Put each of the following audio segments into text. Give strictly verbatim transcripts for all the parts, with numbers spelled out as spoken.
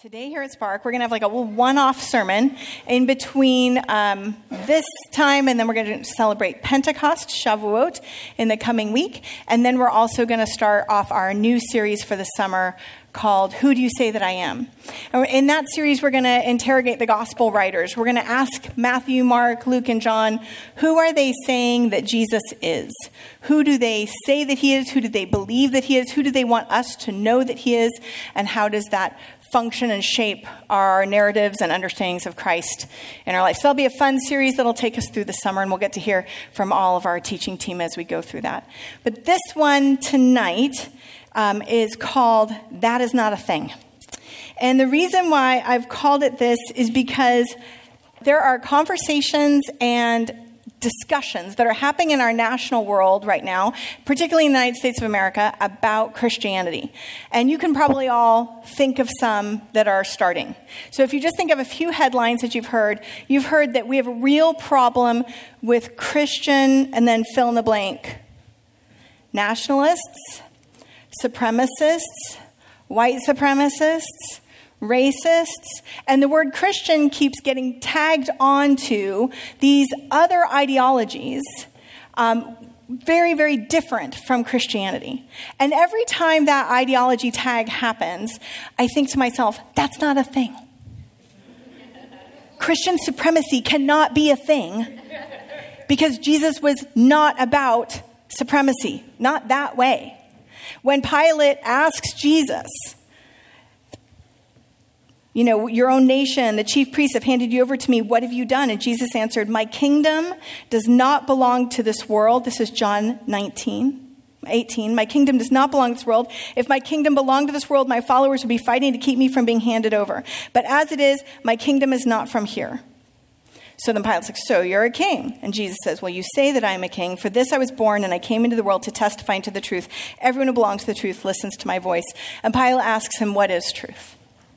Today here at Spark, we're going to have like a one-off sermon in between um, this time, and then we're going to celebrate Pentecost, Shavuot, in the coming week. And then we're also going to start off our new series for the summer called Who Do You Say That I Am? And in that series, we're going to interrogate the gospel writers. We're going to ask Matthew, Mark, Luke, and John, who are they saying that Jesus is? Who do they say that he is? Who do they believe that he is? Who do they want us to know that he is? And how does that function and shape our narratives and understandings of Christ in our life? So that'll be a fun series that'll take us through the summer, and we'll get to hear from all of our teaching team as we go through that. But this one tonight um, is called That Is Not a Thing. And the reason why I've called it this is because there are conversations and discussions that are happening in our national world right now, particularly in the United States of America, about Christianity. And you can probably all think of some that are starting. So if you just think of a few headlines that you've heard, you've heard that we have a real problem with Christian, and then fill in the blank, nationalists, supremacists, white supremacists, racists, and the word Christian keeps getting tagged onto these other ideologies, um, very, very different from Christianity. And every time that ideology tag happens, I think to myself, that's not a thing. Christian supremacy cannot be a thing because Jesus was not about supremacy, not that way. When Pilate asks Jesus, you know, your own nation, the chief priests have handed you over to me. What have you done? And Jesus answered, my kingdom does not belong to this world. This is John nineteen, eighteen. My kingdom does not belong to this world. If my kingdom belonged to this world, my followers would be fighting to keep me from being handed over. But as it is, my kingdom is not from here. So then Pilate's like, so you're a king. And Jesus says, well, you say that I am a king. For this I was born, and I came into the world to testify to the truth. Everyone who belongs to the truth listens to my voice. And Pilate asks him, what is truth?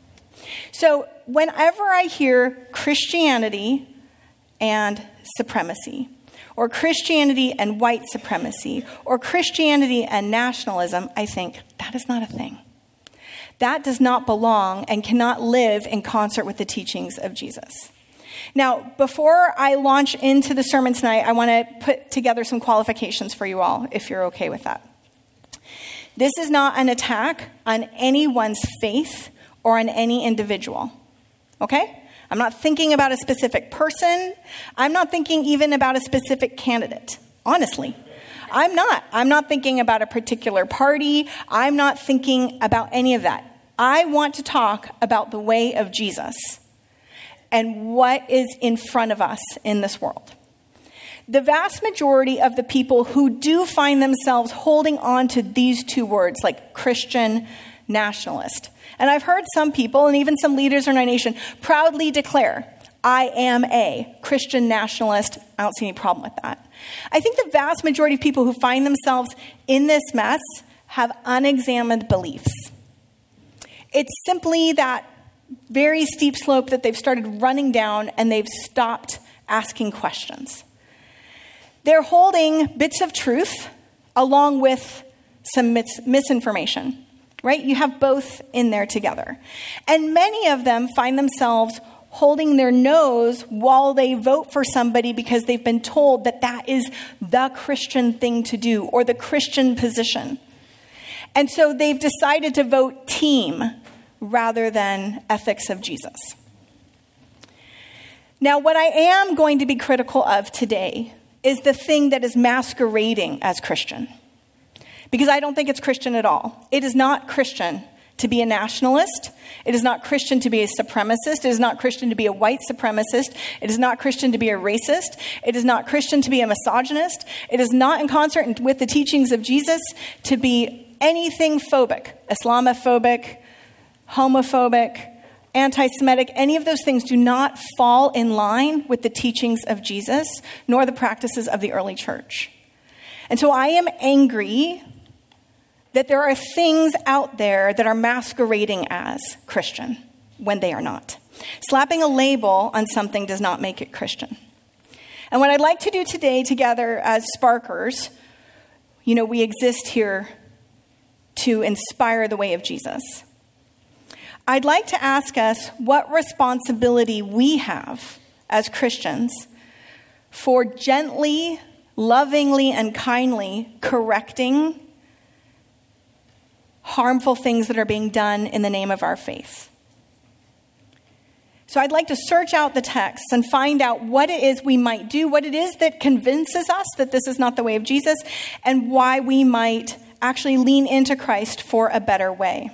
So whenever I hear Christianity and supremacy, or Christianity and white supremacy, or Christianity and nationalism, I think that is not a thing. That does not belong and cannot live in concert with the teachings of Jesus. Now, before I launch into the sermon tonight, I want to put together some qualifications for you all, if you're okay with that. This is not an attack on anyone's faith or on any individual, okay? I'm not thinking about a specific person. I'm not thinking even about a specific candidate, honestly. I'm not. I'm not thinking about a particular party. I'm not thinking about any of that. I want to talk about the way of Jesus and what is in front of us in this world. The vast majority of the people who do find themselves holding on to these two words, like Christian, nationalist, and I've heard some people, and even some leaders in our nation, proudly declare, I am a Christian nationalist. I don't see any problem with that. I think the vast majority of people who find themselves in this mess have unexamined beliefs. It's simply that very steep slope that they've started running down, and they've stopped asking questions. They're holding bits of truth along with some mis- misinformation. Right? You have both in there together. And many of them find themselves holding their nose while they vote for somebody because they've been told that that is the Christian thing to do or the Christian position. And so they've decided to vote team rather than ethics of Jesus. Now, what I am going to be critical of today is the thing that is masquerading as Christian. Because I don't think it's Christian at all. It is not Christian to be a nationalist. It is not Christian to be a supremacist. It is not Christian to be a white supremacist. It is not Christian to be a racist. It is not Christian to be a misogynist. It is not in concert with the teachings of Jesus to be anything phobic, Islamophobic, homophobic, anti-Semitic. Any of those things do not fall in line with the teachings of Jesus, nor the practices of the early church. And so I am angry that there are things out there that are masquerading as Christian when they are not. Slapping a label on something does not make it Christian. And what I'd like to do today together as Sparkers, you know, we exist here to inspire the way of Jesus. I'd like to ask us what responsibility we have as Christians for gently, lovingly, and kindly correcting harmful things that are being done in the name of our faith. So I'd like to search out the texts and find out what it is we might do, what it is that convinces us that this is not the way of Jesus, and why we might actually lean into Christ for a better way.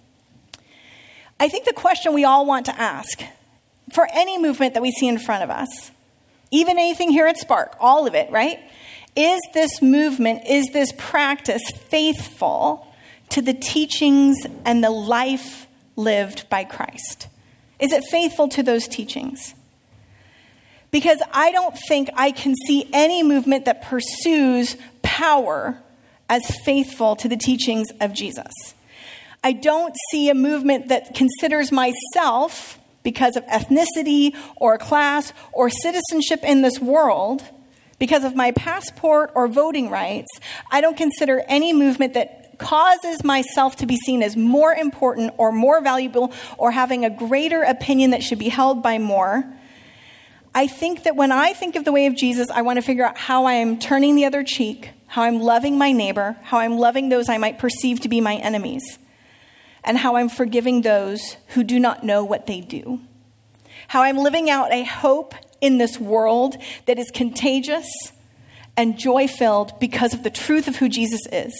I think the question we all want to ask for any movement that we see in front of us, even anything here at Spark, all of it, right? Is this movement, is this practice faithful to the teachings and the life lived by Christ? Is it faithful to those teachings? Because I don't think I can see any movement that pursues power as faithful to the teachings of Jesus. I don't see a movement that considers myself, because of ethnicity or class or citizenship in this world, because of my passport or voting rights, I don't consider any movement that causes myself to be seen as more important or more valuable or having a greater opinion that should be held by more. I think that when I think of the way of Jesus, I want to figure out how I am turning the other cheek, how I'm loving my neighbor, how I'm loving those I might perceive to be my enemies, and how I'm forgiving those who do not know what they do. How I'm living out a hope in this world that is contagious and joy-filled because of the truth of who Jesus is.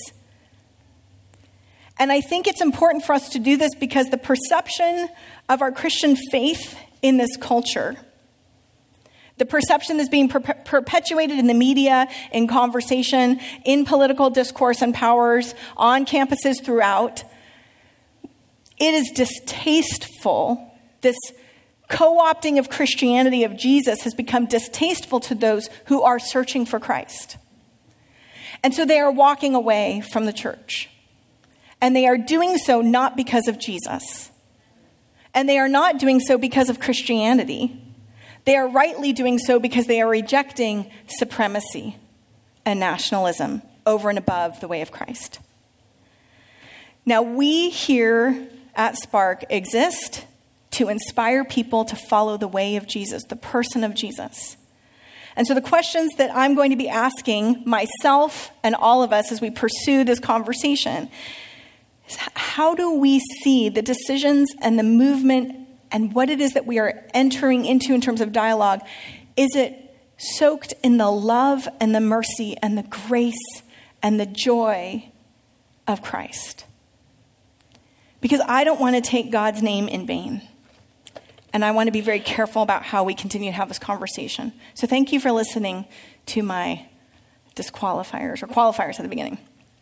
And I think it's important for us to do this because the perception of our Christian faith in this culture, the perception that's being per- perpetuated in the media, in conversation, in political discourse and powers, on campuses throughout, it is distasteful. This co-opting of Christianity of Jesus has become distasteful to those who are searching for Christ. And so they are walking away from the church. And they are doing so not because of Jesus. And they are not doing so because of Christianity. They are rightly doing so because they are rejecting supremacy and nationalism over and above the way of Christ. Now, we here at Spark exist to inspire people to follow the way of Jesus, the person of Jesus. And so the questions that I'm going to be asking myself and all of us as we pursue this conversation is, how do we see the decisions and the movement and what it is that we are entering into in terms of dialogue? Is it soaked in the love and the mercy and the grace and the joy of Christ? Because I don't want to take God's name in vain. And I want to be very careful about how we continue to have this conversation. So thank you for listening to my disqualifiers or qualifiers at the beginning.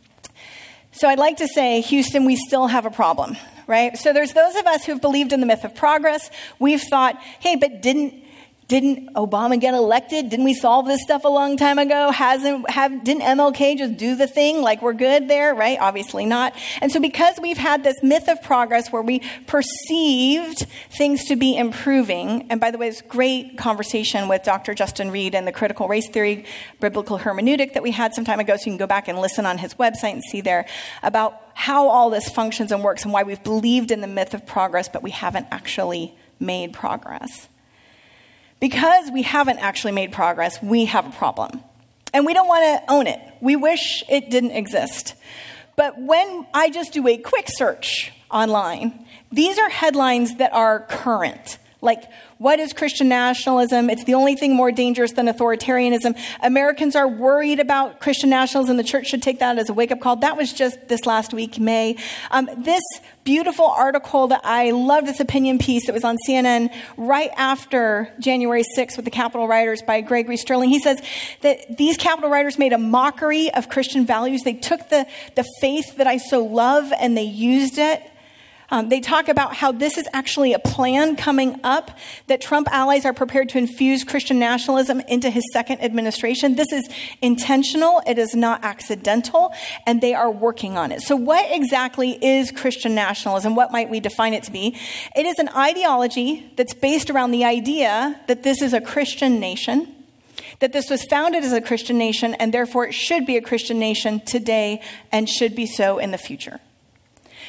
So I'd like to say, Houston, we still have a problem, right? So there's those of us who've believed in the myth of progress. We've thought, hey, but didn't Didn't Obama get elected? Didn't we solve this stuff a long time ago? Hasn't have didn't M L K just do the thing like we're good there, right? Obviously not. And so because we've had this myth of progress where we perceived things to be improving, and by the way, it's great conversation with Doctor Justin Reed and the critical race theory, biblical hermeneutic that we had some time ago, so you can go back and listen on his website and see there about how all this functions and works and why we've believed in the myth of progress, but we haven't actually made progress. Because we haven't actually made progress, we have a problem. And we don't want to own it. We wish it didn't exist. But when I just do a quick search online, these are headlines that are current. Like, what is Christian nationalism? It's the only thing more dangerous than authoritarianism. Americans are worried about Christian nationalism. The church should take that as a wake-up call. That was just this last week, May. Um, this beautiful article that I love, this opinion piece that was on C N N right after January sixth with the Capitol Rioters by Gregory Sterling. He says that these Capitol Rioters made a mockery of Christian values. They took the, the faith that I so love and they used it. Um, they talk about how this is actually a plan coming up, that Trump allies are prepared to infuse Christian nationalism into his second administration. This is intentional. It is not accidental, and they are working on it. So what exactly is Christian nationalism? What might we define it to be? It is an ideology that's based around the idea that this is a Christian nation, that this was founded as a Christian nation, and therefore it should be a Christian nation today and should be so in the future.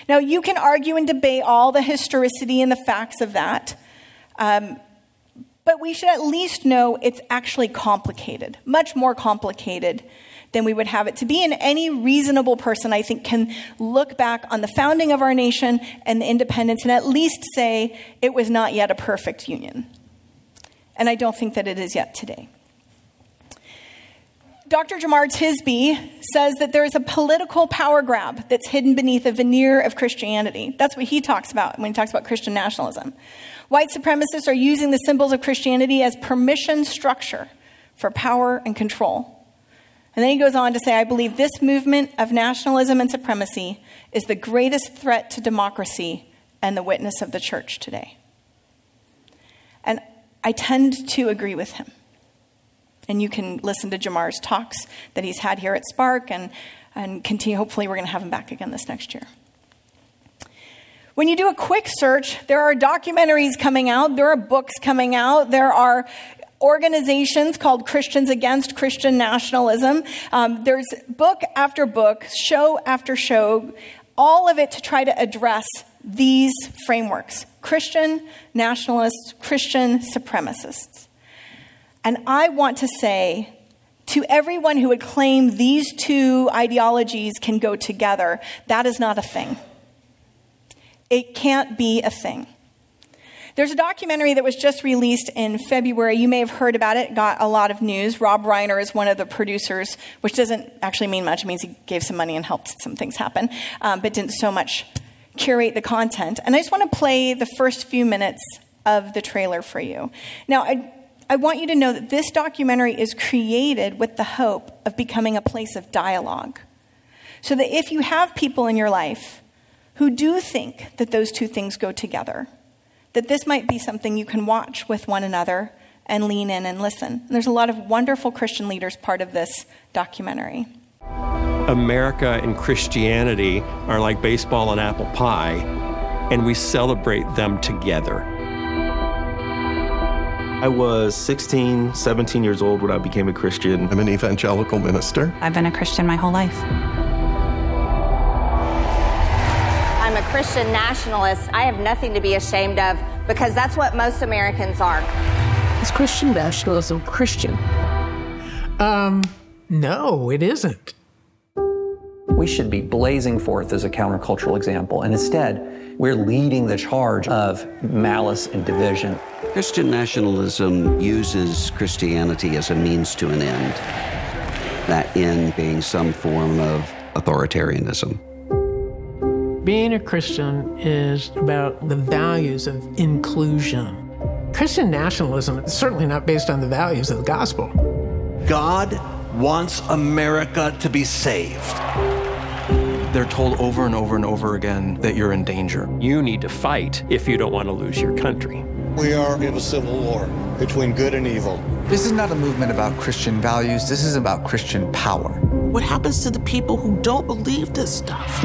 Now, you can argue and debate all the historicity and the facts of that, um, but we should at least know it's actually complicated, much more complicated than we would have it to be. And any reasonable person, I think, can look back on the founding of our nation and the independence and at least say it was not yet a perfect union. And I don't think that it is yet today. Doctor Jemar Tisby says that there is a political power grab that's hidden beneath a veneer of Christianity. That's what he talks about when he talks about Christian nationalism. White supremacists are using the symbols of Christianity as permission structure for power and control. And then he goes on to say, I believe this movement of nationalism and supremacy is the greatest threat to democracy and the witness of the church today. And I tend to agree with him. And you can listen to Jemar's talks that he's had here at Spark and, and continue. Hopefully we're going to have him back again this next year. When you do a quick search, there are documentaries coming out. There are books coming out. There are organizations called Christians Against Christian Nationalism. Um, there's book after book, show after show, all of it to try to address these frameworks: Christian nationalists, Christian supremacists. And I want to say to everyone who would claim these two ideologies can go together, that is not a thing. It can't be a thing. There's a documentary that was just released in February. You may have heard about it. It got a lot of news. Rob Reiner is one of the producers, which doesn't actually mean much. It means he gave some money and helped some things happen, um, but didn't so much curate the content. And I just want to play the first few minutes of the trailer for you. Now, I, I want you to know that this documentary is created with the hope of becoming a place of dialogue. So that if you have people in your life who do think that those two things go together, that this might be something you can watch with one another and lean in and listen. And there's a lot of wonderful Christian leaders part of this documentary. America and Christianity are like baseball and apple pie, and we celebrate them together. I was sixteen, seventeen years old when I became a Christian. I'm an evangelical minister. I've been a Christian my whole life. I'm a Christian nationalist. I have nothing to be ashamed of because that's what most Americans are. Is Christian nationalism Christian? Um, no, it isn't. We should be blazing forth as a countercultural example, and instead, we're leading the charge of malice and division. Christian nationalism uses Christianity as a means to an end, that end being some form of authoritarianism. Being a Christian is about the values of inclusion. Christian nationalism is certainly not based on the values of the gospel. God wants America to be saved. They're told over and over and over again that you're in danger. You need to fight if you don't want to lose your country. We are in a civil war between good and evil. This is not a movement about Christian values. This is about Christian power. What happens to the people who don't believe this stuff?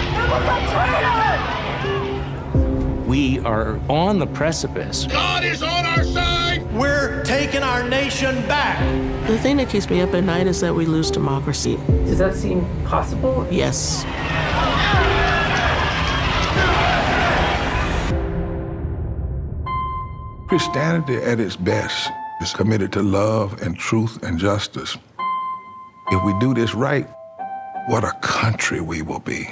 We are on the precipice. God is on our side. We're taking our nation back. The thing that keeps me up at night is that we lose democracy. Does that seem possible? Yes. Christianity at its best is committed to love and truth and justice. If we do this right, what a country we will be.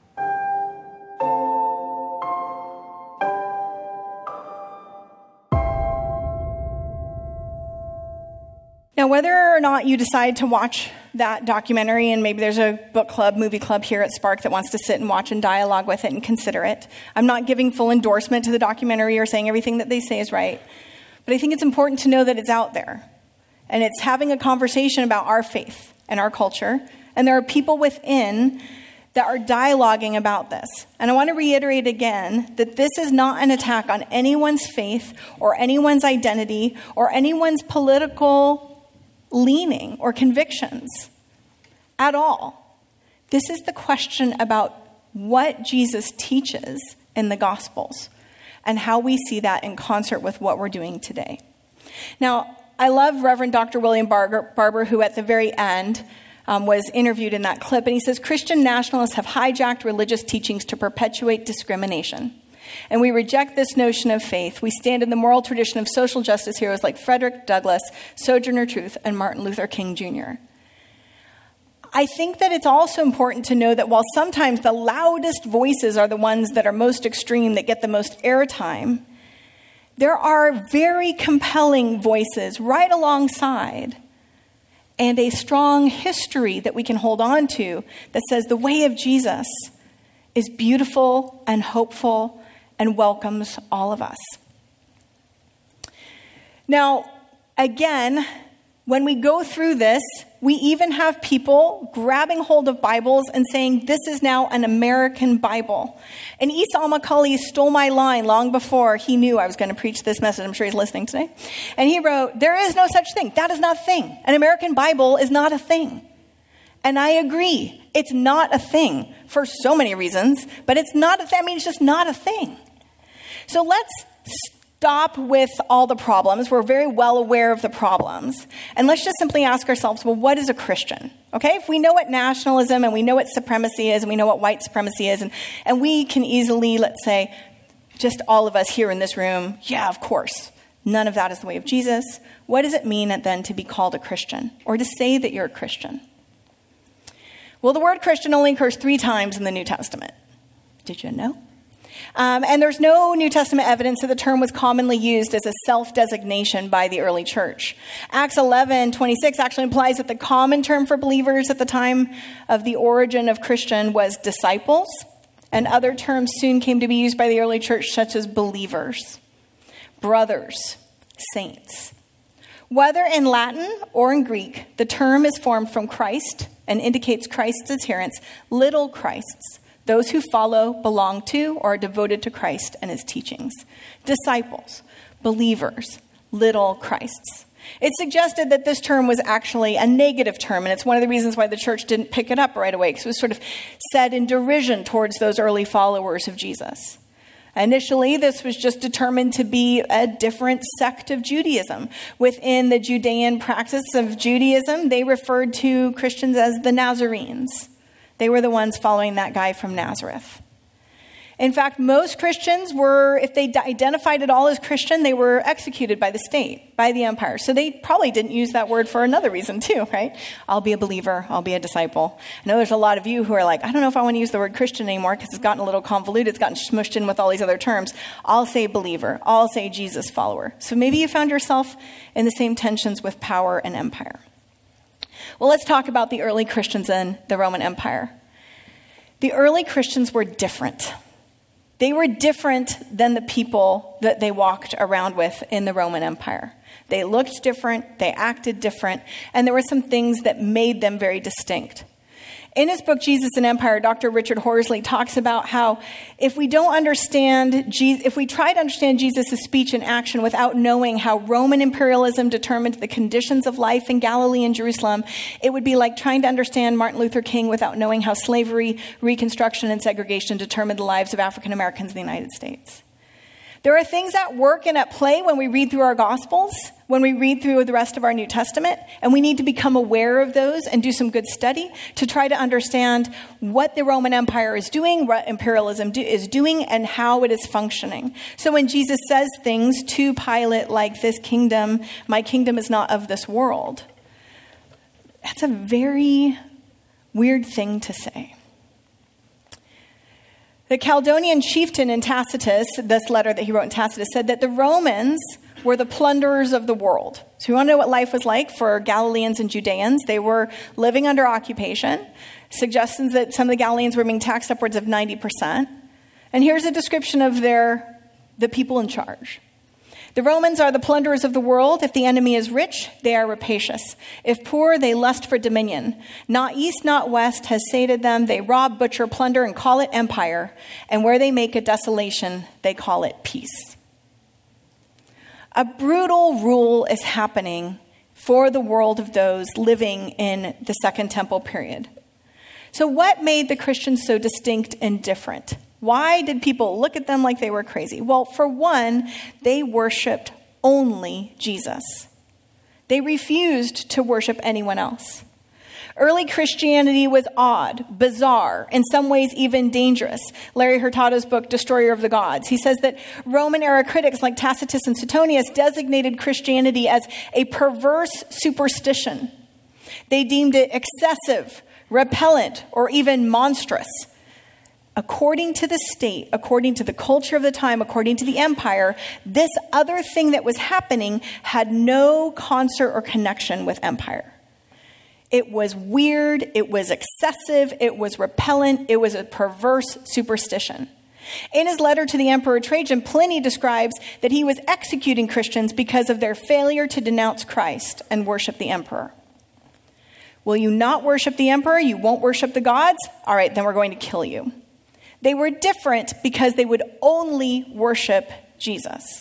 Now, whether or not you decide to watch that documentary, and maybe there's a book club, movie club here at Spark that wants to sit and watch and dialogue with it and consider it. I'm not giving full endorsement to the documentary or saying everything that they say is right. But I think it's important to know that it's out there. And it's having a conversation about our faith and our culture. And there are people within that are dialoguing about this. And I want to reiterate again that this is not an attack on anyone's faith or anyone's identity or anyone's political leaning or convictions at all. This is the question about what Jesus teaches in the Gospels and how we see that in concert with what we're doing today. Now, I love Reverend Doctor William Barber, who at the very end um, was interviewed in that clip, and he says, Christian nationalists have hijacked religious teachings to perpetuate discrimination. And we reject this notion of faith. We stand in the moral tradition of social justice heroes like Frederick Douglass, Sojourner Truth, and Martin Luther King Junior I think that it's also important to know that while sometimes the loudest voices are the ones that are most extreme, that get the most airtime, there are very compelling voices right alongside and a strong history that we can hold on to that says the way of Jesus is beautiful and hopeful and welcomes all of us. Now, again, when we go through this, we even have people grabbing hold of Bibles and saying, this is now an American Bible. And Isa al-Macaulay stole my line long before he knew I was going to preach this message. I'm sure he's listening today. And he wrote, there is no such thing. That is not a thing. An American Bible is not a thing. And I agree. It's not a thing for so many reasons, but it's not a thing. I mean, it's just not a thing. So let's stop with all the problems. We're very well aware of the problems. And let's just simply ask ourselves, well, what is a Christian? Okay, if we know what nationalism and we know what supremacy is and we know what white supremacy is, and, and we can easily, let's say, just all of us here in this room, yeah, of course, none of that is the way of Jesus. What does it mean then to be called a Christian or to say that you're a Christian? Well, the word Christian only occurs three times in the New Testament. Did you know? Um, and there's no New Testament evidence that the term was commonly used as a self-designation by the early church. Acts eleven twenty-six actually implies that the common term for believers at the time of the origin of Christian was disciples, and other terms soon came to be used by the early church, such as believers, brothers, saints. Whether in Latin or in Greek, the term is formed from Christ and indicates Christ's adherents, little Christs, those who follow, belong to, or are devoted to Christ and his teachings. Disciples, believers, little Christs. It's suggested that this term was actually a negative term, and it's one of the reasons why the church didn't pick it up right away, because it was sort of said in derision towards those early followers of Jesus. Initially, this was just determined to be a different sect of Judaism. Within the Judean practice of Judaism, they referred to Christians as the Nazarenes. They were the ones following that guy from Nazareth. In fact, most Christians were, if they identified at all as Christian, they were executed by the state, by the empire. So they probably didn't use that word for another reason too, right? I'll be a believer. I'll be a disciple. I know there's a lot of you who are like, I don't know if I want to use the word Christian anymore because it's gotten a little convoluted. It's gotten smushed in with all these other terms. I'll say believer. I'll say Jesus follower. So maybe you found yourself in the same tensions with power and empire. Well, let's talk about the early Christians in the Roman Empire. The early Christians were different. They were different than the people that they walked around with in the Roman Empire. They looked different, they acted different, and there were some things that made them very distinct. In his book, Jesus and Empire, Doctor Richard Horsley talks about how if we don't understand, Jesus, if we try to understand Jesus' speech and action without knowing how Roman imperialism determined the conditions of life in Galilee and Jerusalem, it would be like trying to understand Martin Luther King without knowing how slavery, Reconstruction, and segregation determined the lives of African Americans in the United States. There are things at work and at play when we read through our Gospels, when we read through the rest of our New Testament, and we need to become aware of those and do some good study to try to understand what the Roman Empire is doing, what imperialism do, is doing, and how it is functioning. So when Jesus says things to Pilate like, this kingdom, my kingdom is not of this world, that's a very weird thing to say. The Chaldean chieftain in Tacitus, this letter that he wrote in Tacitus, said that the Romans were the plunderers of the world. So you want to know what life was like for Galileans and Judeans? They were living under occupation. Suggestions that some of the Galileans were being taxed upwards of ninety percent. And here's a description of their the people in charge. The Romans are the plunderers of the world. If the enemy is rich, they are rapacious. If poor, they lust for dominion. Not east, not west has sated them. They rob, butcher, plunder, and call it empire. And where they make a desolation, they call it peace. A brutal rule is happening for the world of those living in the Second Temple period. So what made the Christians so distinct and different? Why did people look at them like they were crazy? Well, for one, they worshiped only Jesus. They refused to worship anyone else. Early Christianity was odd, bizarre, in some ways even dangerous. Larry Hurtado's book, Destroyer of the Gods, he says that Roman-era critics like Tacitus and Suetonius designated Christianity as a perverse superstition. They deemed it excessive, repellent, or even monstrous. According to the state, according to the culture of the time, according to the empire, this other thing that was happening had no concert or connection with empire. It was weird, it was excessive, it was repellent, it was a perverse superstition. In his letter to the Emperor Trajan, Pliny describes that he was executing Christians because of their failure to denounce Christ and worship the emperor. Will you not worship the emperor? You won't worship the gods? All right, then we're going to kill you. They were different because they would only worship Jesus.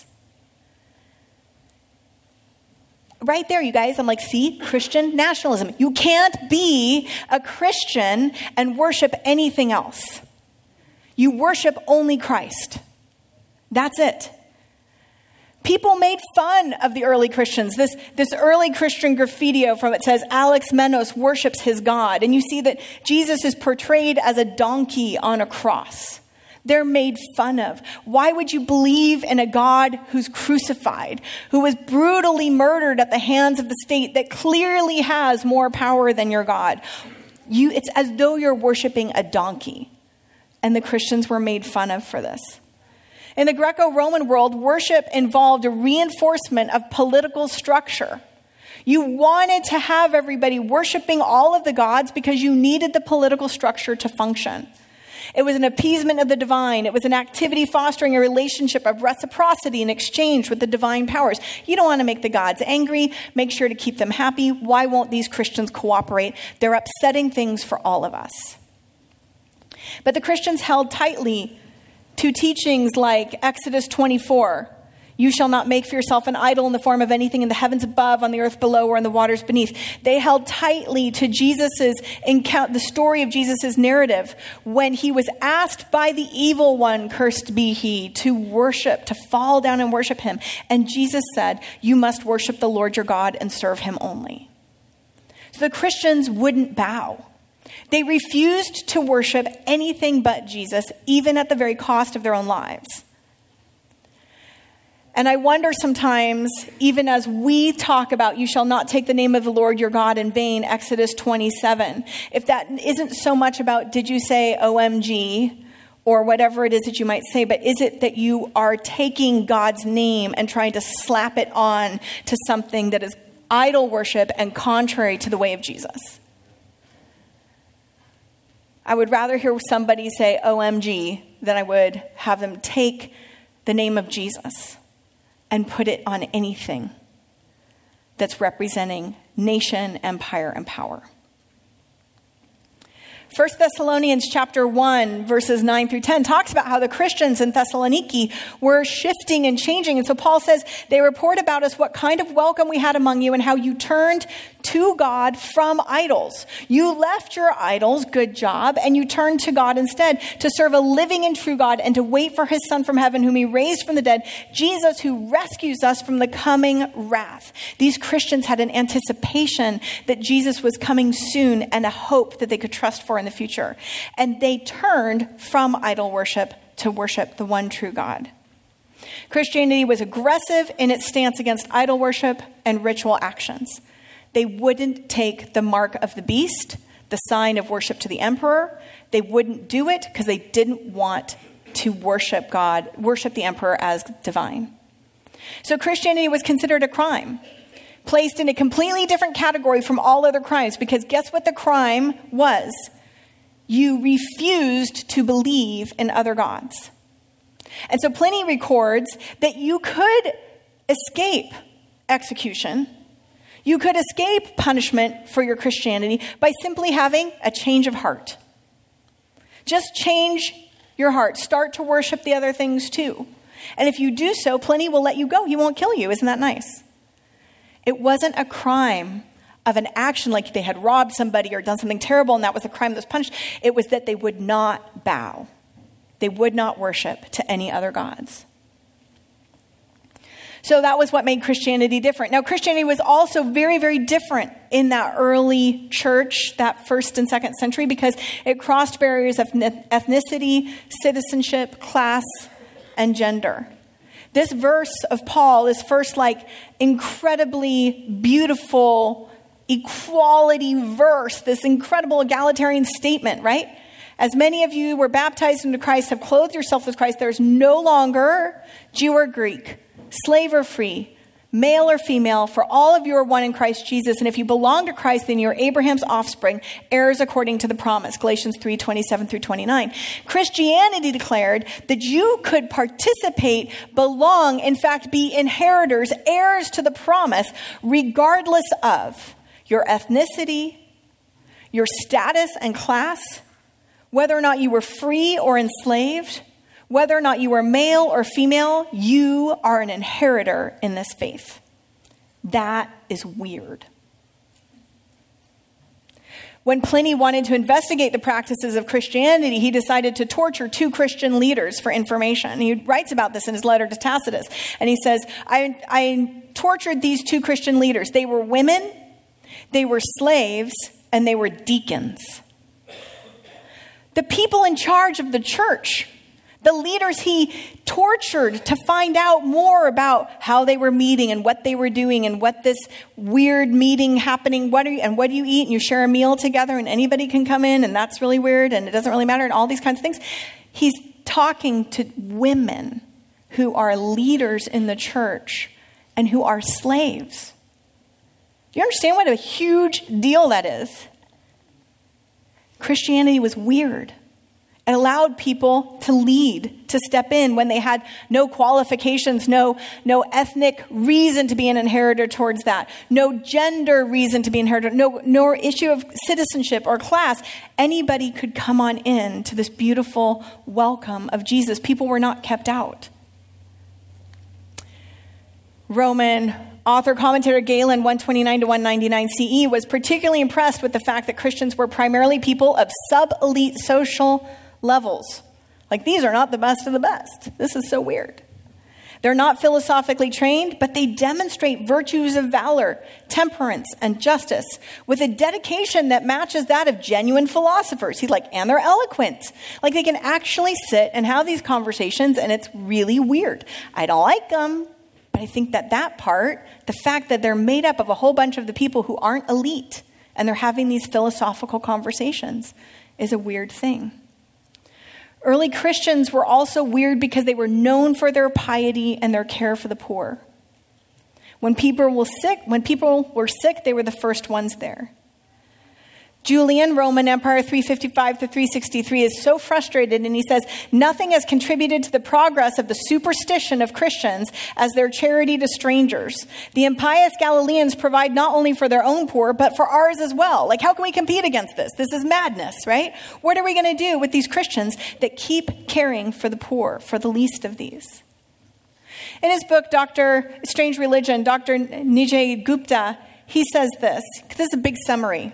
Right there, you guys, I'm like, see, Christian nationalism. You can't be a Christian and worship anything else. You worship only Christ. That's it. People made fun of the early Christians. This, this early Christian graffiti from it says, Alexmenos worships his God. And you see that Jesus is portrayed as a donkey on a cross. They're made fun of. Why would you believe in a God who's crucified, who was brutally murdered at the hands of the state that clearly has more power than your God? You, it's as though you're worshiping a donkey. And the Christians were made fun of for this. In the Greco-Roman world, worship involved a reinforcement of political structure. You wanted to have everybody worshiping all of the gods because you needed the political structure to function. It was an appeasement of the divine. It was an activity fostering a relationship of reciprocity and exchange with the divine powers. You don't want to make the gods angry. Make sure to keep them happy. Why won't these Christians cooperate? They're upsetting things for all of us. But the Christians held tightly to teachings like Exodus twenty-four. You shall not make for yourself an idol in the form of anything in the heavens above, on the earth below, or in the waters beneath. They held tightly to Jesus's encounter, the story of Jesus's narrative, when he was asked by the evil one, cursed be he, to worship, to fall down and worship him. And Jesus said, you must worship the Lord your God and serve him only. So the Christians wouldn't bow. They refused to worship anything but Jesus, even at the very cost of their own lives. And I wonder sometimes, even as we talk about, you shall not take the name of the Lord your God in vain, Exodus twenty-seven, if that isn't so much about, did you say O M G, or whatever it is that you might say, but is it that you are taking God's name and trying to slap it on to something that is idol worship and contrary to the way of Jesus? I would rather hear somebody say O M G than I would have them take the name of Jesus and put it on anything that's representing nation, empire, and power. First Thessalonians chapter one, verses nine through ten talks about how the Christians in Thessaloniki were shifting and changing. And so Paul says, they report about us what kind of welcome we had among you and how you turned to God from idols. You left your idols, good job, and you turned to God instead to serve a living and true God and to wait for his Son from heaven, whom he raised from the dead, Jesus, who rescues us from the coming wrath. These Christians had an anticipation that Jesus was coming soon and a hope that they could trust for in the future. And they turned from idol worship to worship the one true God. Christianity was aggressive in its stance against idol worship and ritual actions. They wouldn't take the mark of the beast, the sign of worship to the emperor. They wouldn't do it because they didn't want to worship God, worship the emperor as divine. So Christianity was considered a crime, placed in a completely different category from all other crimes, because guess what the crime was? You refused to believe in other gods. And so Pliny records that you could escape execution. You could escape punishment for your Christianity by simply having a change of heart. Just change your heart. Start to worship the other things too. And if you do so, Pliny will let you go. He won't kill you. Isn't that nice? It wasn't a crime of an action like they had robbed somebody or done something terrible and that was a crime that was punished. It was that they would not bow. They would not worship to any other gods. So that was what made Christianity different. Now, Christianity was also very, very different in that early church, that first and second century, because it crossed barriers of ethnicity, citizenship, class, and gender. This verse of Paul is first like incredibly beautiful equality verse, this incredible egalitarian statement, right? As many of you were baptized into Christ, have clothed yourself with Christ, there is no longer Jew or Greek, slave or free, male or female, for all of you are one in Christ Jesus. And if you belong to Christ, then you're Abraham's offspring, heirs according to the promise. Galatians three, twenty-seven through twenty-nine. Christianity declared that you could participate, belong, in fact, be inheritors, heirs to the promise, regardless of your ethnicity, your status and class, whether or not you were free or enslaved, whether or not you were male or female, you are an inheritor in this faith. That is weird. When Pliny wanted to investigate the practices of Christianity, he decided to torture two Christian leaders for information. He writes about this in his letter to Tacitus. And he says, I, I tortured these two Christian leaders. They were women, they were slaves, and they were deacons. The people in charge of the church, the leaders he tortured to find out more about how they were meeting and what they were doing and what this weird meeting happening, what are you, and what do you eat, and you share a meal together and anybody can come in and that's really weird and it doesn't really matter and all these kinds of things. He's talking to women who are leaders in the church and who are slaves. Do you understand what a huge deal that is? Christianity was weird. It allowed people to lead, to step in when they had no qualifications, no, no ethnic reason to be an inheritor towards that, no gender reason to be an inheritor, no, no issue of citizenship or class. Anybody could come on in to this beautiful welcome of Jesus. People were not kept out. Roman author, commentator Galen, one twenty-nine to one ninety-nine C E, was particularly impressed with the fact that Christians were primarily people of sub-elite social levels. Like, these are not the best of the best. This is so weird. They're not philosophically trained, but they demonstrate virtues of valor, temperance, and justice with a dedication that matches that of genuine philosophers. He's like, and they're eloquent. Like, they can actually sit and have these conversations, and it's really weird. I don't like them. But I think that that part, the fact that they're made up of a whole bunch of the people who aren't elite and they're having these philosophical conversations, is a weird thing. Early Christians were also weird because they were known for their piety and their care for the poor. When people were sick, when people were sick, they were the first ones there. Julian, Roman Empire three fifty-five to three sixty-three, is so frustrated, and he says, nothing has contributed to the progress of the superstition of Christians as their charity to strangers. The impious Galileans provide not only for their own poor, but for ours as well. Like, how can we compete against this? This is madness, right? What are we going to do with these Christians that keep caring for the poor, for the least of these? In his book, Doctor Strange Religion, Doctor Nijay Gupta, he says this. This is a big summary.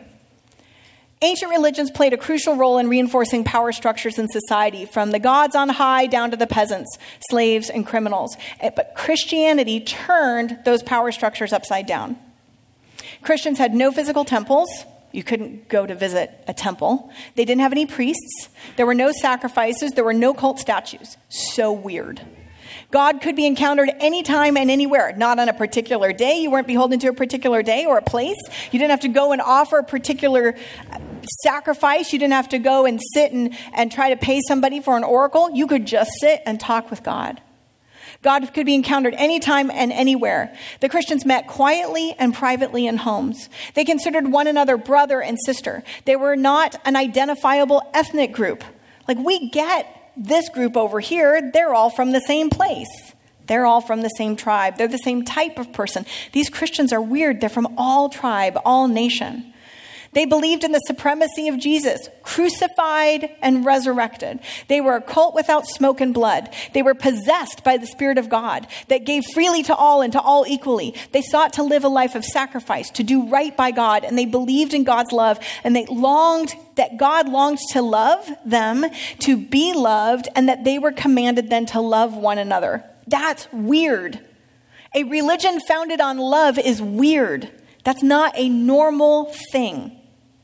Ancient religions played a crucial role in reinforcing power structures in society, from the gods on high down to the peasants, slaves, and criminals. But Christianity turned those power structures upside down. Christians had no physical temples. You couldn't go to visit a temple. They didn't have any priests. There were no sacrifices. There were no cult statues. So weird. God could be encountered anytime and anywhere, not on a particular day. You weren't beholden to a particular day or a place. You didn't have to go and offer a particular sacrifice. You didn't have to go and sit and, and try to pay somebody for an oracle. You could just sit and talk with God. God could be encountered anytime and anywhere. The Christians met quietly and privately in homes. They considered one another brother and sister. They were not an identifiable ethnic group. Like, we get this group over here, they're all from the same place. They're all from the same tribe. They're the same type of person. These Christians are weird. They're from all tribe, all nation. They believed in the supremacy of Jesus, crucified and resurrected. They were a cult without smoke and blood. They were possessed by the Spirit of God that gave freely to all and to all equally. They sought to live a life of sacrifice, to do right by God, and they believed in God's love, and they longed that God longed to love them, to be loved, and that they were commanded then to love one another. That's weird. A religion founded on love is weird. That's not a normal thing.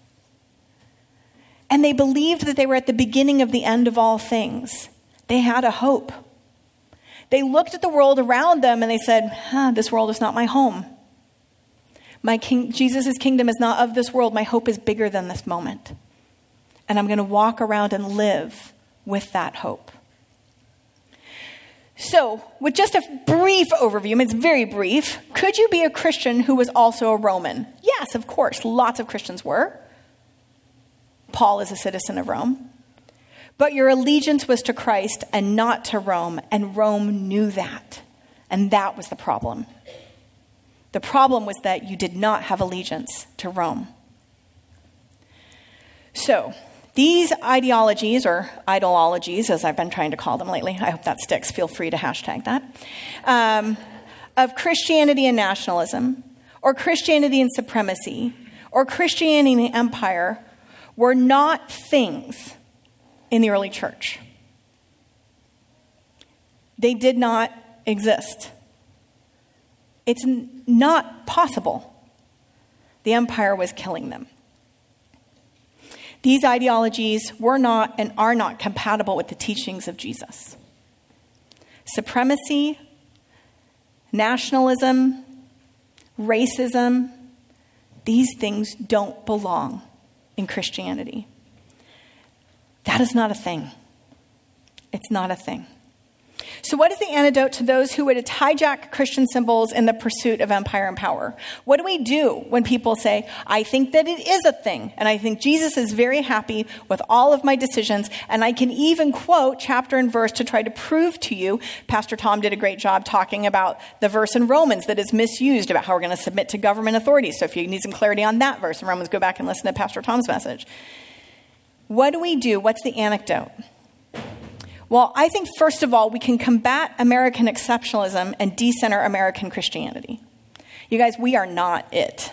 And they believed that they were at the beginning of the end of all things. They had a hope. They looked at the world around them and they said, huh, this world is not my home. My king, Jesus' kingdom is not of this world. My hope is bigger than this moment. And I'm going to walk around and live with that hope. So, with just a brief overview, I mean, it's very brief, could you be a Christian who was also a Roman? Yes, of course. Lots of Christians were. Paul is a citizen of Rome. But your allegiance was to Christ and not to Rome, and Rome knew that. And that was the problem. The problem was that you did not have allegiance to Rome. So, these ideologies, or idolologies, as I've been trying to call them lately, I hope that sticks, feel free to hashtag that, um, of Christianity and nationalism, or Christianity and supremacy, or Christianity and empire, were not things in the early church. They did not exist. It's n- not possible. The empire was killing them. These ideologies were not and are not compatible with the teachings of Jesus. Supremacy, nationalism, racism, these things don't belong in Christianity. That is not a thing. It's not a thing. So what is the antidote to those who would hijack Christian symbols in the pursuit of empire and power? What do we do when people say, I think that it is a thing, and I think Jesus is very happy with all of my decisions, and I can even quote chapter and verse to try to prove to you, Pastor Tom did a great job talking about the verse in Romans that is misused about how we're going to submit to government authorities. So if you need some clarity on that verse in Romans, go back and listen to Pastor Tom's message. What do we do? What's the antidote? Well, I think, first of all, we can combat American exceptionalism and decenter American Christianity. You guys, we are not it.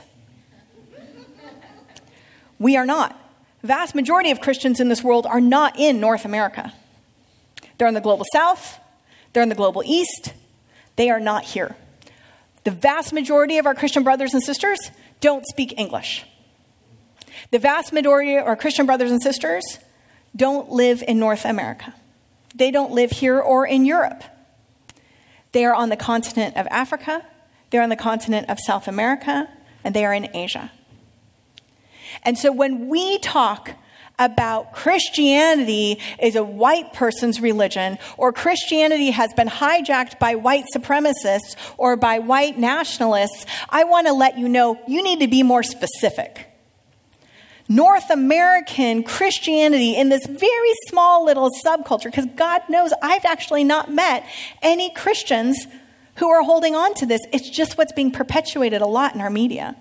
We are not. The vast majority of Christians in this world are not in North America. They're in the global south. They're in the global east. They are not here. The vast majority of our Christian brothers and sisters don't speak English. The vast majority of our Christian brothers and sisters don't live in North America. They don't live here or in Europe. They are on the continent of Africa, they're on the continent of South America, and they are in Asia. And so when we talk about Christianity is a white person's religion, or Christianity has been hijacked by white supremacists or by white nationalists, I want to let you know you need to be more specific. North American Christianity in this very small little subculture, because God knows I've actually not met any Christians who are holding on to this. It's just what's being perpetuated a lot in our media.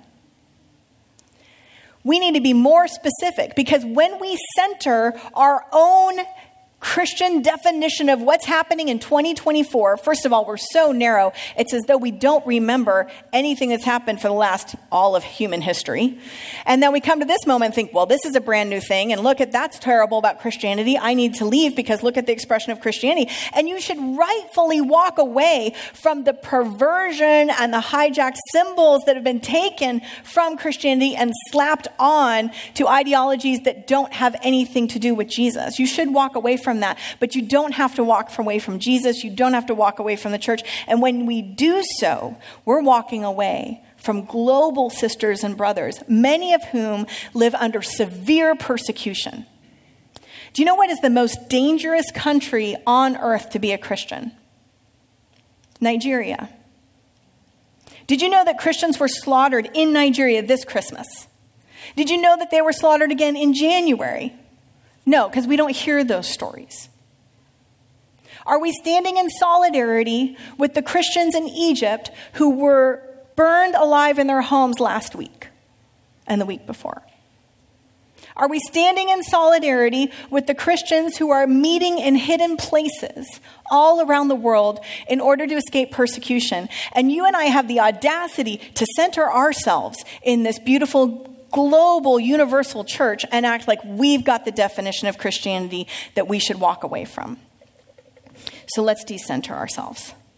We need to be more specific, because when we center our own Christian definition of what's happening in twenty twenty-four, first of all, we're so narrow, it's as though we don't remember anything that's happened for the last all of human history. And then we come to this moment and think, well, this is a brand new thing, and look at that's terrible about Christianity. I need to leave because look at the expression of Christianity. And you should rightfully walk away from the perversion and the hijacked symbols that have been taken from Christianity and slapped on to ideologies that don't have anything to do with Jesus. You should walk away from that, but you don't have to walk away from Jesus. You don't have to walk away from the church. And when we do so, we're walking away from global sisters and brothers, many of whom live under severe persecution. Do you know what is the most dangerous country on earth to be a Christian? Nigeria. Did you know that Christians were slaughtered in Nigeria this Christmas? Did you know that they were slaughtered again in January? No, because we don't hear those stories. Are we standing in solidarity with the Christians in Egypt who were burned alive in their homes last week and the week before? Are we standing in solidarity with the Christians who are meeting in hidden places all around the world in order to escape persecution? And you and I have the audacity to center ourselves in this beautiful global, universal church and act like we've got the definition of Christianity that we should walk away from. So let's decenter ourselves.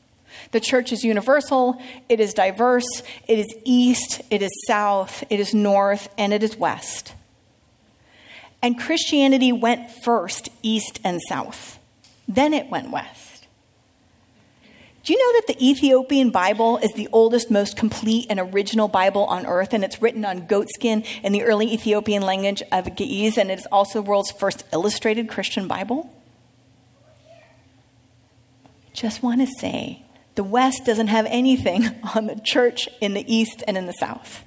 The church is universal, it is diverse, it is east, it is south, it is north, and it is west. And Christianity went first east and south. Then it went west. Do you know that the Ethiopian Bible is the oldest, most complete, and original Bible on earth? And it's written on goatskin in the early Ethiopian language of Ge'ez, and it is also the world's first illustrated Christian Bible? Just want to say, the West doesn't have anything on the church in the East and in the South.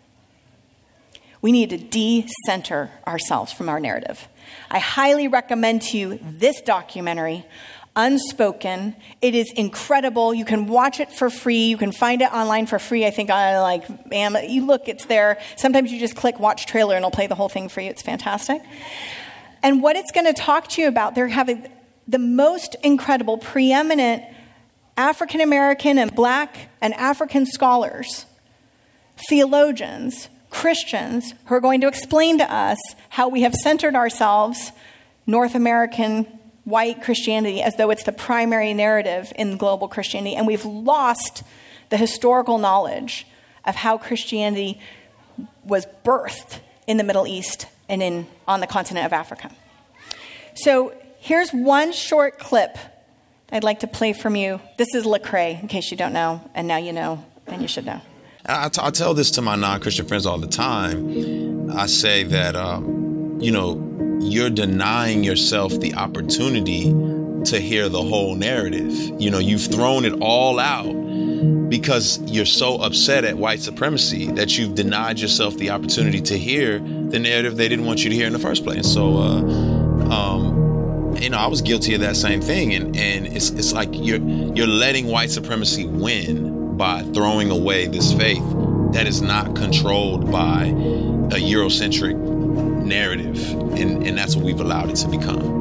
We need to de-center ourselves from our narrative. I highly recommend to you this documentary, Unspoken. It is incredible. You can watch it for free. You can find it online for free. I think I like, you look, it's there. Sometimes you just click watch trailer and it'll play the whole thing for you. It's fantastic. And what it's going to talk to you about, they're having the most incredible, preeminent African American and Black and African scholars, theologians, Christians, who are going to explain to us how we have centered ourselves, North American white Christianity, as though it's the primary narrative in global Christianity, and we've lost the historical knowledge of how Christianity was birthed in the Middle East and in on the continent of Africa. So here's one short clip I'd like to play from you. This is Lecrae, in case you don't know, and now you know, and you should know. I, t- I tell this to my non-Christian friends all the time. I say that, um, you know, you're denying yourself the opportunity to hear the whole narrative. You know, you've thrown it all out because you're so upset at white supremacy that you've denied yourself the opportunity to hear the narrative they didn't want you to hear in the first place. So, uh, um, you know, I was guilty of that same thing. And, and it's it's like you're you're letting white supremacy win by throwing away this faith that is not controlled by a Eurocentric narrative. And, and that's what we've allowed it to become.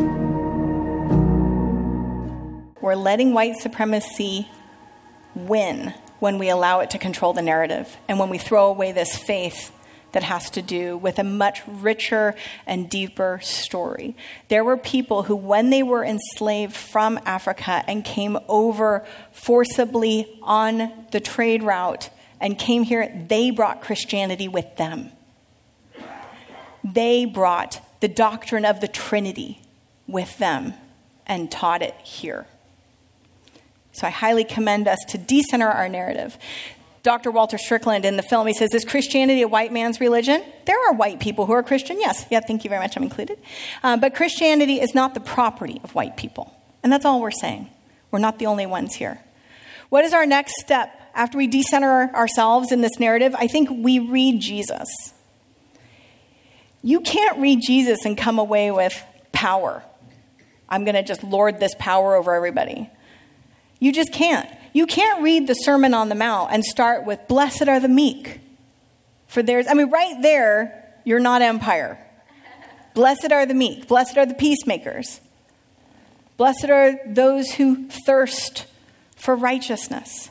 We're letting white supremacy win when we allow it to control the narrative and when we throw away this faith that has to do with a much richer and deeper story. There were people who, when they were enslaved from Africa and came over forcibly on the trade route and came here, they brought Christianity with them. They brought the doctrine of the Trinity with them and taught it here. So I highly commend us to decenter our narrative. Doctor Walter Strickland in the film, he says, is Christianity a white man's religion? There are white people who are Christian. Yes. Yeah, thank you very much. I'm included. Um, but Christianity is not the property of white people. And that's all we're saying. We're not the only ones here. What is our next step after we decenter ourselves in this narrative? I think we read Jesus. You can't read Jesus and come away with power. I'm going to just lord this power over everybody. You just can't. You can't read the Sermon on the Mount and start with, blessed are the meek. For there's, I mean, right there, you're not empire. Blessed are the meek. Blessed are the peacemakers. Blessed are those who thirst for righteousness.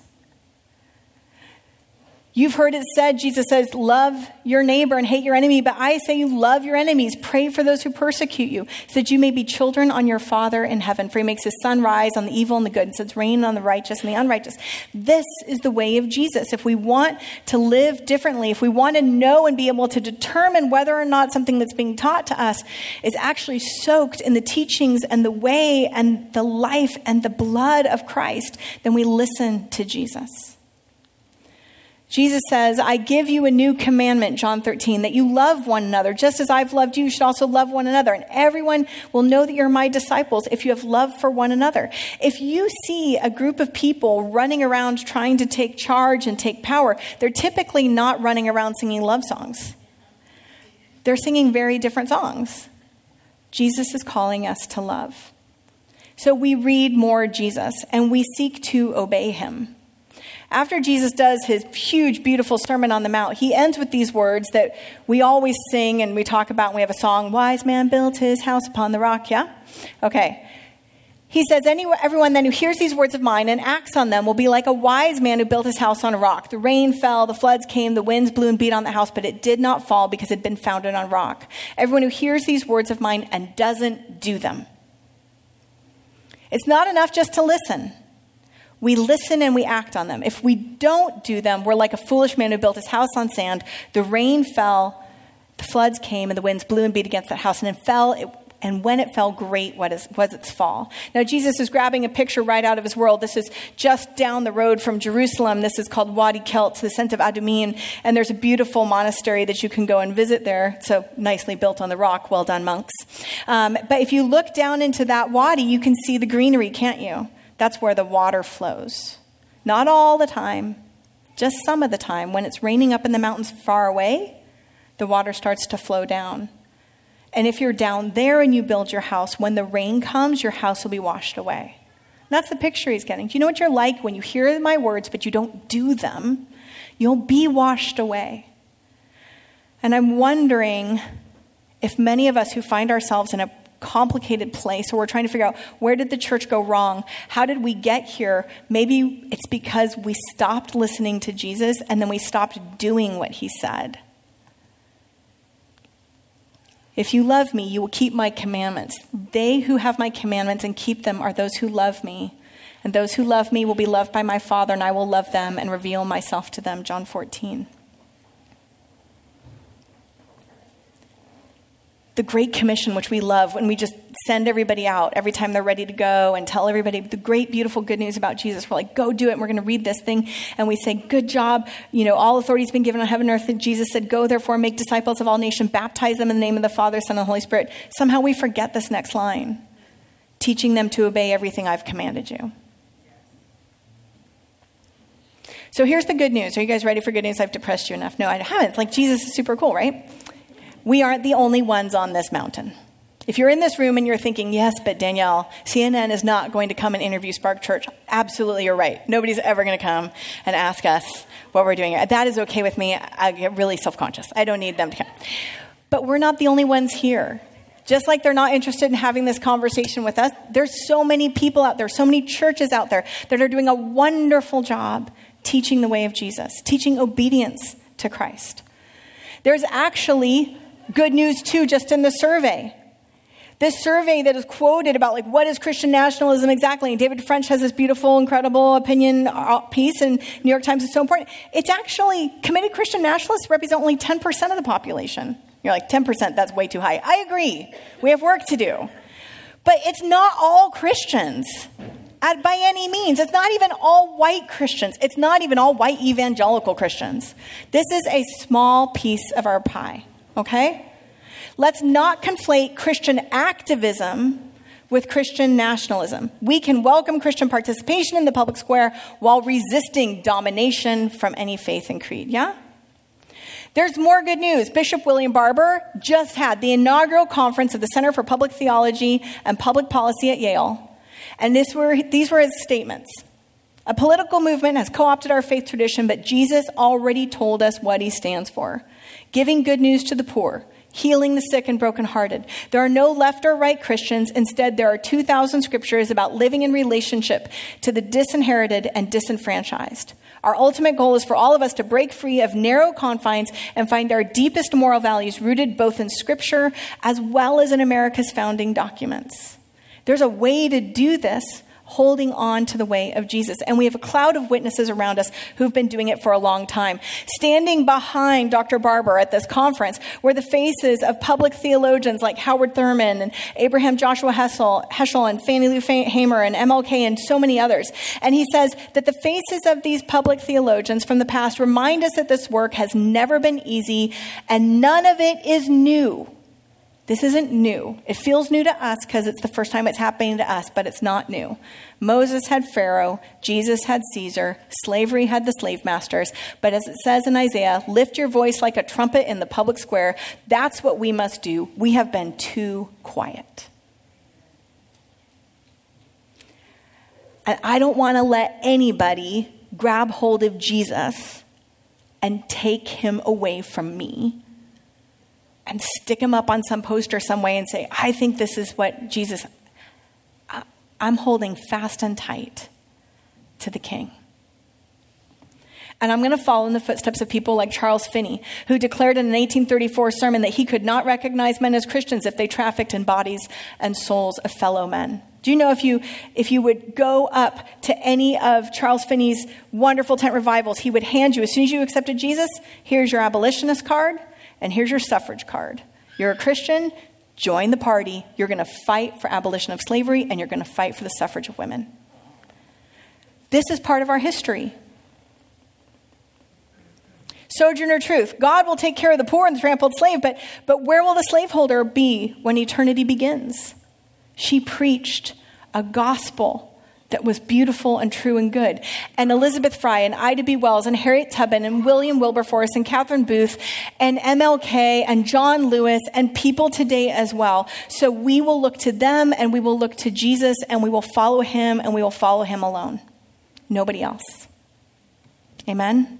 You've heard it said, Jesus says, love your neighbor and hate your enemy. But I say you love your enemies. Pray for those who persecute you, so that you may be children on your Father in heaven. For he makes his sun rise on the evil and the good, and sends rain on the righteous and the unrighteous. This is the way of Jesus. If we want to live differently, if we want to know and be able to determine whether or not something that's being taught to us is actually soaked in the teachings and the way and the life and the blood of Christ, then we listen to Jesus. Jesus says, I give you a new commandment, John thirteen, that you love one another. Just as I've loved you, you should also love one another. And everyone will know that you're my disciples if you have love for one another. If you see a group of people running around trying to take charge and take power, they're typically not running around singing love songs. They're singing very different songs. Jesus is calling us to love. So we read more Jesus and we seek to obey him. After Jesus does his huge, beautiful Sermon on the Mount, he ends with these words that we always sing and we talk about. And we have a song, wise man built his house upon the rock. Yeah? Okay. He says, everyone then who hears these words of mine and acts on them will be like a wise man who built his house on a rock. The rain fell, the floods came, the winds blew and beat on the house, but it did not fall because it had been founded on rock. Everyone who hears these words of mine and doesn't do them. It's not enough just to listen. We listen and we act on them. If we don't do them, we're like a foolish man who built his house on sand. The rain fell, the floods came, and the winds blew and beat against that house, and it fell. It, and when it fell, great was its fall. Now, Jesus is grabbing a picture right out of his world. This is just down the road from Jerusalem. This is called Wadi Kelt, the descent of Adumim. And there's a beautiful monastery that you can go and visit there. So nicely built on the rock. Well done, monks. Um, but if you look down into that wadi, you can see the greenery, can't you? That's where the water flows. Not all the time, just some of the time. When it's raining up in the mountains far away, the water starts to flow down. And if you're down there and you build your house, when the rain comes, your house will be washed away. And that's the picture he's getting. Do you know what you're like when you hear my words, but you don't do them? You'll be washed away. And I'm wondering if many of us who find ourselves in a complicated place, or we're trying to figure out, where did the church go wrong? How did we get here? Maybe it's because we stopped listening to Jesus and then we stopped doing what he said. If you love me, you will keep my commandments. They who have my commandments and keep them are those who love me. And those who love me will be loved by my Father, and I will love them and reveal myself to them. John fourteen. The Great Commission, which we love, when we just send everybody out every time they're ready to go and tell everybody the great, beautiful, good news about Jesus. We're like, go do it. And we're going to read this thing. And we say, good job. You know, all authority has been given on heaven and earth. And Jesus said, go therefore, make disciples of all nations, baptize them in the name of the Father, Son, and Holy Spirit. Somehow we forget this next line, teaching them to obey everything I've commanded you. So here's the good news. Are you guys ready for good news? I've depressed you enough. No, I haven't. It's like, Jesus is super cool, right? We aren't the only ones on this mountain. If you're in this room and you're thinking, yes, but Danielle, C N N is not going to come and interview Spark Church. Absolutely, you're right. Nobody's ever going to come and ask us what we're doing. That is okay with me. I get really self-conscious. I don't need them to come. But we're not the only ones here. Just like they're not interested in having this conversation with us, there's so many people out there, so many churches out there that are doing a wonderful job teaching the way of Jesus, teaching obedience to Christ. There's actually good news too, just in the survey. This survey that is quoted about like, what is Christian nationalism exactly? And David French has this beautiful, incredible opinion piece in New York Times. It's so important. It's actually, committed Christian nationalists represent only ten percent of the population. You're like, ten percent, that's way too high. I agree. We have work to do. But it's not all Christians. At, by any means. It's not even all white Christians. It's not even all white evangelical Christians. This is a small piece of our pie, okay? Let's not conflate Christian activism with Christian nationalism. We can welcome Christian participation in the public square while resisting domination from any faith and creed, yeah? There's more good news. Bishop William Barber just had the inaugural conference of the Center for Public Theology and Public Policy at Yale. And this were, these were his statements. A political movement has co-opted our faith tradition, but Jesus already told us what he stands for. Giving good news to the poor, healing the sick and brokenhearted. There are no left or right Christians. Instead, there are two thousand scriptures about living in relationship to the disinherited and disenfranchised. Our ultimate goal is for all of us to break free of narrow confines and find our deepest moral values rooted both in scripture as well as in America's founding documents. There's a way to do this, holding on to the way of Jesus. And we have a cloud of witnesses around us who've been doing it for a long time. Standing behind Doctor Barber at this conference were the faces of public theologians like Howard Thurman and Abraham Joshua Heschel, Heschel and Fannie Lou Hamer and M L K and so many others. And he says that the faces of these public theologians from the past remind us that this work has never been easy and none of it is new. This isn't new. It feels new to us because it's the first time it's happening to us, but it's not new. Moses had Pharaoh, Jesus had Caesar, slavery had the slave masters. But as it says in Isaiah, lift your voice like a trumpet in the public square. That's what we must do. We have been too quiet. And I don't want to let anybody grab hold of Jesus and take him away from me and stick him up on some poster some way and say, I think this is what Jesus, I'm holding fast and tight to the King. And I'm going to follow in the footsteps of people like Charles Finney, who declared in an eighteen thirty-four sermon that he could not recognize men as Christians if they trafficked in bodies and souls of fellow men. Do you know if you if you would go up to any of Charles Finney's wonderful tent revivals, he would hand you, as soon as you accepted Jesus, here's your abolitionist card and here's your suffrage card. You're a Christian, join the party. You're going to fight for abolition of slavery and you're going to fight for the suffrage of women. This is part of our history. Sojourner Truth. God will take care of the poor and the trampled slave, but, but where will the slaveholder be when eternity begins? She preached a gospel that was beautiful and true and good. And Elizabeth Fry and Ida B. Wells and Harriet Tubman and William Wilberforce and Catherine Booth and M L K and John Lewis and people today as well. So we will look to them and we will look to Jesus and we will follow him and we will follow him alone. Nobody else. Amen?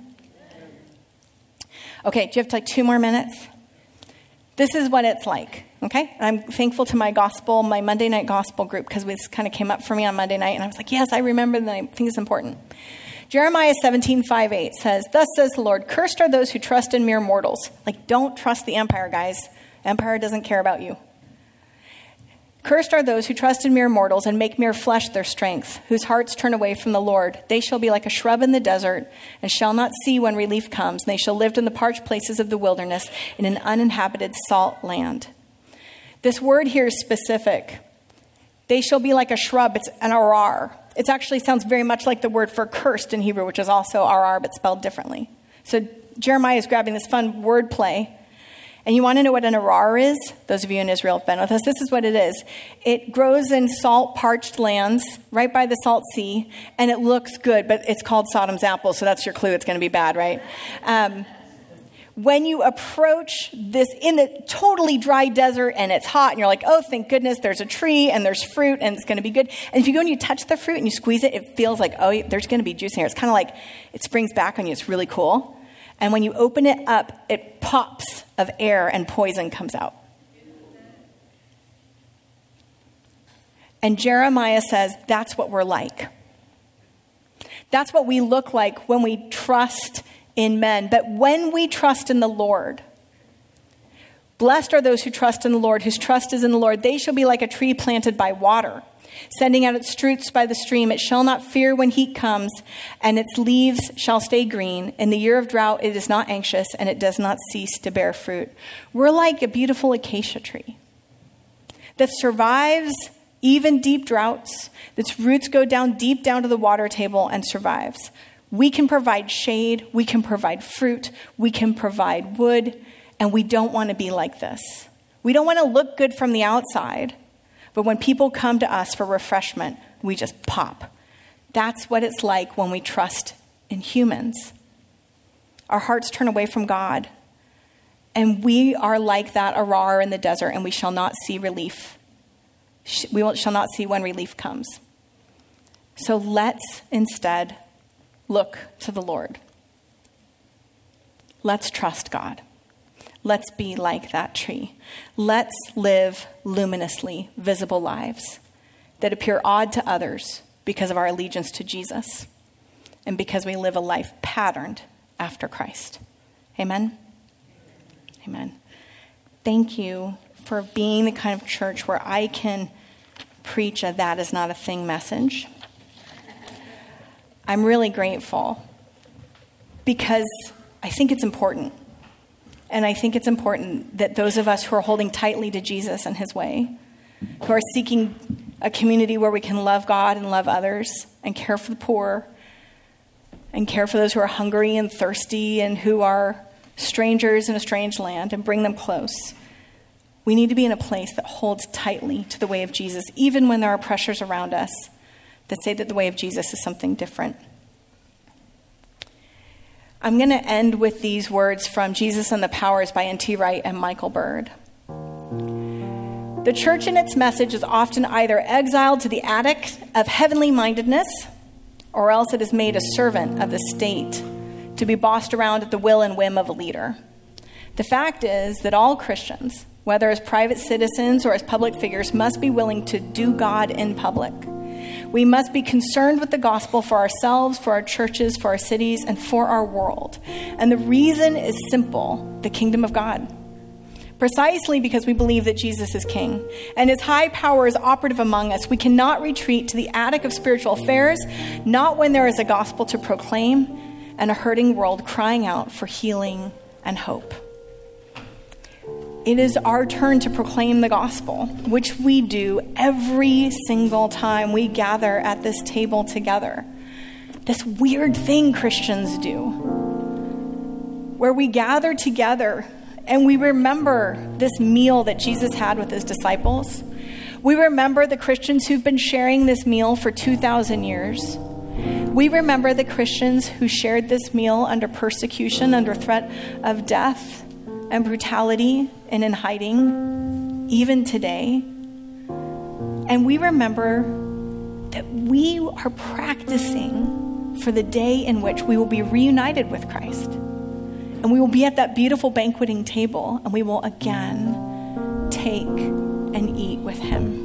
Okay, do you have like two more minutes? This is what it's like, okay? And I'm thankful to my gospel, my Monday night gospel group, because this kind of came up for me on Monday night, and I was like, yes, I remember that. I think it's important. Jeremiah seventeen, five, eight says, thus says the Lord, cursed are those who trust in mere mortals. Like, don't trust the empire, guys. Empire doesn't care about you. Cursed are those who trust in mere mortals and make mere flesh their strength, whose hearts turn away from the Lord. They shall be like a shrub in the desert and shall not see when relief comes. And they shall live in the parched places of the wilderness in an uninhabited salt land. This word here is specific. They shall be like a shrub. It's an arar. It actually sounds very much like the word for cursed in Hebrew, which is also arar, but spelled differently. So Jeremiah is grabbing this fun word play. And you want to know what an arar is? Those of you in Israel have been with us. This is what it is. It grows in salt, parched lands right by the Salt Sea, and it looks good, but it's called Sodom's apple, so that's your clue. It's going to be bad, right? Um, when you approach this in the totally dry desert and it's hot and you're like, oh, thank goodness, there's a tree and there's fruit and it's going to be good. And if you go and you touch the fruit and you squeeze it, it feels like, oh, there's going to be juice in here. It's kind of like it springs back on you. It's really cool. And when you open it up, it pops of air and poison comes out. And Jeremiah says that's what we're like. That's what we look like when we trust in men. But when we trust in the Lord, blessed are those who trust in the Lord, whose trust is in the Lord. They shall be like a tree planted by water, sending out its roots by the stream. It shall not fear when heat comes, and its leaves shall stay green. In the year of drought, it is not anxious, and it does not cease to bear fruit. We're like a beautiful acacia tree that survives even deep droughts. Its roots go down deep down to the water table and survives. We can provide shade. We can provide fruit. We can provide wood, and we don't want to be like this. We don't want to look good from the outside. But when people come to us for refreshment, we just pop. That's what it's like when we trust in humans. Our hearts turn away from God. And we are like that arar in the desert, and we shall not see relief. We shall not see when relief comes. So let's instead look to the Lord. Let's trust God. Let's be like that tree. Let's live luminously visible lives that appear odd to others because of our allegiance to Jesus and because we live a life patterned after Christ. Amen? Amen. Thank you for being the kind of church where I can preach a that is not a thing message. I'm really grateful because I think it's important. And I think it's important that those of us who are holding tightly to Jesus and his way, who are seeking a community where we can love God and love others and care for the poor and care for those who are hungry and thirsty and who are strangers in a strange land and bring them close. We need to be in a place that holds tightly to the way of Jesus, even when there are pressures around us that say that the way of Jesus is something different. I'm going to end with these words from Jesus and the Powers by N T Wright and Michael Bird. The church in its message is often either exiled to the attic of heavenly mindedness, or else it is made a servant of the state to be bossed around at the will and whim of a leader. The fact is that all Christians, whether as private citizens or as public figures, must be willing to do God in public. We must be concerned with the gospel for ourselves, for our churches, for our cities, and for our world. And the reason is simple: the kingdom of God. precisely because we believe that Jesus is king and his high power is operative among us. We cannot retreat to the attic of spiritual affairs, not when there is a gospel to proclaim and a hurting world crying out for healing and hope. It is our turn to proclaim the gospel, which we do every single time we gather at this table together. This weird thing Christians do, where we gather together and we remember this meal that Jesus had with his disciples. We remember the Christians who've been sharing this meal for two thousand years. We remember the Christians who shared this meal under persecution, under threat of death and brutality and in hiding, even today. And we remember that we are practicing for the day in which we will be reunited with Christ. And we will be at that beautiful banqueting table, and we will again take and eat with him.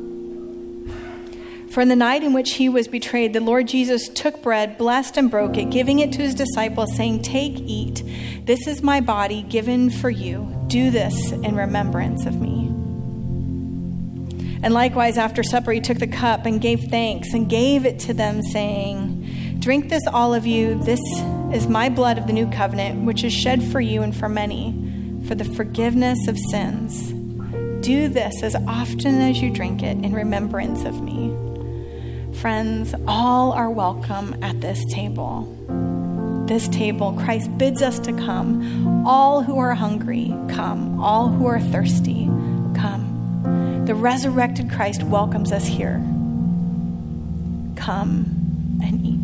For in the night in which he was betrayed, the Lord Jesus took bread, blessed and broke it, giving it to his disciples, saying, "Take, eat. This is my body given for you. Do this in remembrance of me." And likewise, after supper, he took the cup and gave thanks and gave it to them, saying, "Drink this, all of you. This is my blood of the new covenant, which is shed for you and for many for the forgiveness of sins. Do this as often as you drink it in remembrance of me." Friends, all are welcome at this table. This table, Christ bids us to come. All who are hungry, come. All who are thirsty, come. The resurrected Christ welcomes us here. Come and eat.